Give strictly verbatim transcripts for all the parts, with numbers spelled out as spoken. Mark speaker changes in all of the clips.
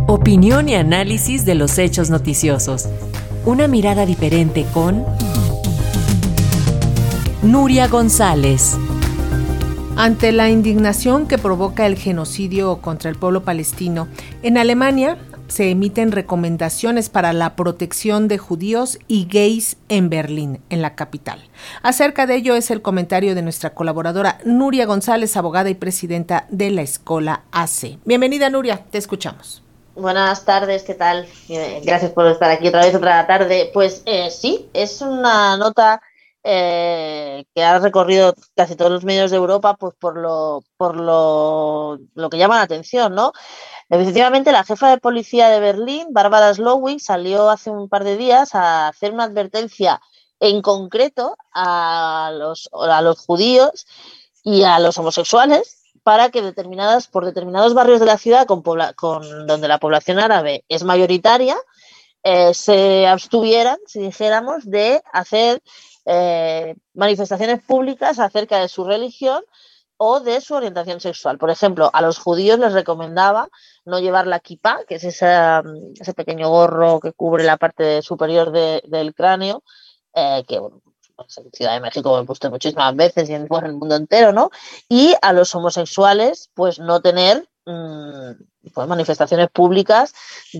Speaker 1: Opinión y análisis de los hechos noticiosos. Una mirada diferente con Nuria González.
Speaker 2: Ante la indignación que provoca el genocidio contra el pueblo palestino, en Alemania se emiten recomendaciones para la protección de judíos y gays en Berlín, en la capital. Acerca de ello es el comentario de nuestra colaboradora Nuria González, abogada y presidenta de la Escola A C. Bienvenida, Nuria, te escuchamos.
Speaker 3: Buenas tardes, ¿qué tal? Gracias por estar aquí otra vez, otra tarde. Pues eh, sí, es una nota eh, que ha recorrido casi todos los medios de Europa, pues por lo, por lo, lo que llama la atención, ¿no? Efectivamente, la jefa de policía de Berlín, Barbara Slowik, salió hace un par de días a hacer una advertencia en concreto a los, a los judíos y a los homosexuales, para que determinadas, por determinados barrios de la ciudad con, pobla, con donde la población árabe es mayoritaria, eh, se abstuvieran, si dijéramos, de hacer eh, manifestaciones públicas acerca de su religión o de su orientación sexual. Por ejemplo, a los judíos les recomendaba no llevar la kipá, que es esa, ese pequeño gorro que cubre la parte superior de, del cráneo, eh, que bueno, en Ciudad de México me he puesto muchísimas veces y en, bueno, en el mundo entero, ¿no? Y a los homosexuales, pues no tener mmm, pues, manifestaciones públicas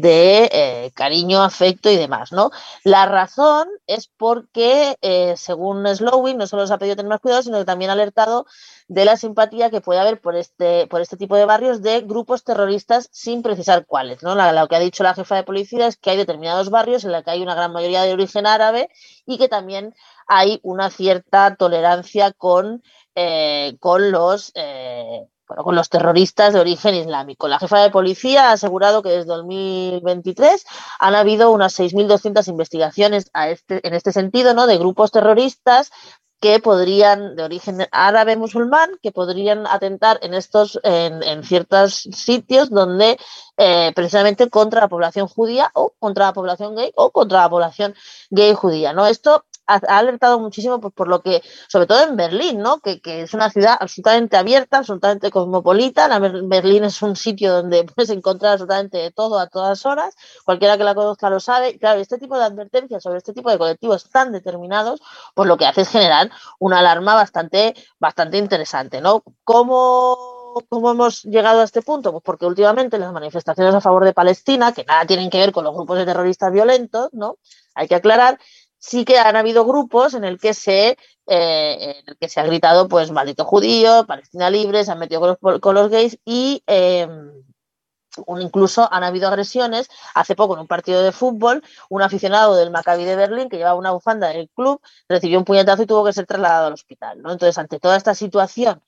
Speaker 3: de eh, cariño, afecto y demás, ¿no? La razón es porque, eh, según Slowik, no solo se ha pedido tener más cuidado, sino que también ha alertado de la simpatía que puede haber por este, por este tipo de barrios de grupos terroristas sin precisar cuáles, ¿no? La, lo que ha dicho la jefa de policía es que hay determinados barrios en los que hay una gran mayoría de origen árabe y que también hay una cierta tolerancia con, eh, con los... Eh, Bueno, con los terroristas de origen islámico. La jefa de policía ha asegurado que desde dos mil veintitrés han habido unas seis mil doscientas investigaciones a este, en este sentido, ¿no? De grupos terroristas que podrían, de origen árabe musulmán, que podrían atentar en estos, en, en ciertos sitios donde eh, precisamente contra la población judía o contra la población gay o contra la población gay judía, ¿no? Esto ha alertado muchísimo pues, por lo que, sobre todo en Berlín, ¿no? Que, que es una ciudad absolutamente abierta, absolutamente cosmopolita. La Berlín es un sitio donde puedes encontrar absolutamente de todo a todas horas. Cualquiera que la conozca lo sabe. Claro, este tipo de advertencias sobre este tipo de colectivos tan determinados, pues lo que hace es generar una alarma bastante, bastante interesante, ¿no? ¿Cómo, ¿Cómo hemos llegado a este punto? Pues porque últimamente las manifestaciones a favor de Palestina, que nada tienen que ver con los grupos de terroristas violentos, ¿no? Hay que aclarar, sí que han habido grupos en el que se, eh, en el que se ha gritado, pues, maldito judío, Palestina libre, se han metido con los, con los gays y eh, incluso han habido agresiones. Hace poco en un partido de fútbol, un aficionado del Maccabi de Berlín que llevaba una bufanda del club recibió un puñetazo y tuvo que ser trasladado al hospital, ¿no? Entonces, ante toda esta situación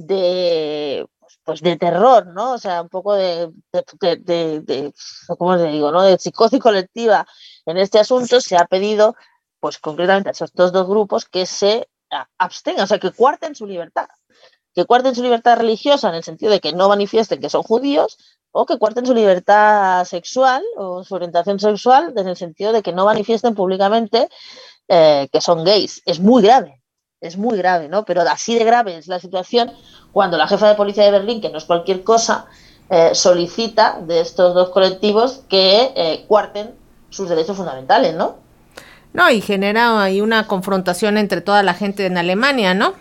Speaker 3: de... pues de terror, ¿no? O sea, un poco de, de, de, de, de ¿cómo te digo?, ¿no? De psicosis colectiva en este asunto, se ha pedido, pues concretamente a esos dos, dos grupos que se abstengan, o sea, que cuarten su libertad, que cuarten su libertad religiosa en el sentido de que no manifiesten que son judíos, o que cuarten su libertad sexual o su orientación sexual en el sentido de que no manifiesten públicamente eh, que son gays. Es muy grave, es muy grave, ¿no? Pero así de grave es la situación cuando la jefa de policía de Berlín, que no es cualquier cosa, eh, solicita de estos dos colectivos que eh, cuarten sus derechos fundamentales, ¿no?
Speaker 2: No, y genera ahí una confrontación entre toda la gente en Alemania, ¿no?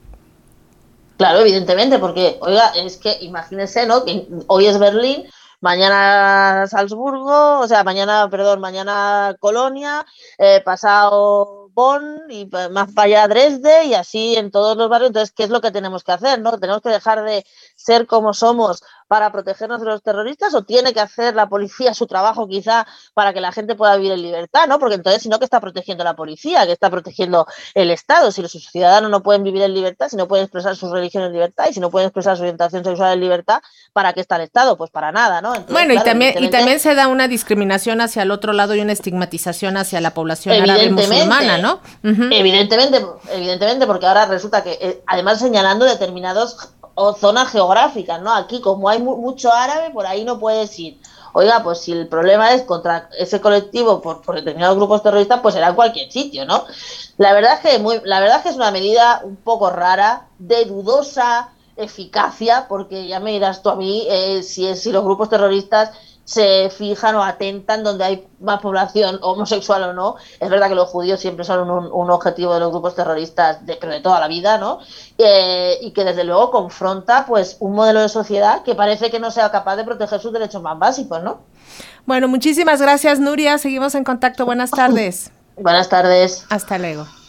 Speaker 3: Claro, evidentemente, porque, oiga, es que imagínense, ¿no? Que hoy es Berlín, mañana Salzburgo, o sea, mañana, perdón, mañana Colonia, eh, pasado Bonn y más para allá Dresde y así en todos los barrios. Entonces, ¿qué es lo que tenemos que hacer, no? ¿Tenemos que dejar de ser como somos para protegernos de los terroristas o tiene que hacer la policía su trabajo quizá para que la gente pueda vivir en libertad, ¿no? Porque entonces, si no, ¿qué está protegiendo la policía? ¿Qué está protegiendo el Estado? Si los ciudadanos no pueden vivir en libertad, si no pueden expresar su religión en libertad y si no pueden expresar su orientación sexual en libertad, ¿para qué está el Estado? Pues para nada, ¿no? Entonces,
Speaker 2: bueno,
Speaker 3: claro,
Speaker 2: y también
Speaker 3: evidentemente,
Speaker 2: y también se da una discriminación hacia el otro lado y una estigmatización hacia la población árabe musulmana, ¿no? Uh-huh.
Speaker 3: Evidentemente, evidentemente, porque ahora resulta que, eh, además señalando determinados o zonas geográficas, ¿no? Aquí, como hay mu- mucho árabe, por ahí no puedes ir. Oiga, pues si el problema es contra ese colectivo por, por determinados grupos terroristas, pues será en cualquier sitio, ¿no? La verdad es que muy, la verdad es que es una medida un poco rara, de dudosa eficacia, porque ya me dirás tú a mí eh, si, es, si los grupos terroristas se fijan o atentan donde hay más población homosexual o no. Es verdad que los judíos siempre son un, un objetivo de los grupos terroristas de, pero de toda la vida, ¿no? Eh, y que desde luego confronta pues un modelo de sociedad que parece que no sea capaz de proteger sus derechos más básicos, ¿no?
Speaker 2: Bueno, muchísimas gracias, Nuria. Seguimos en contacto. Buenas tardes.
Speaker 3: Buenas tardes.
Speaker 2: Hasta luego.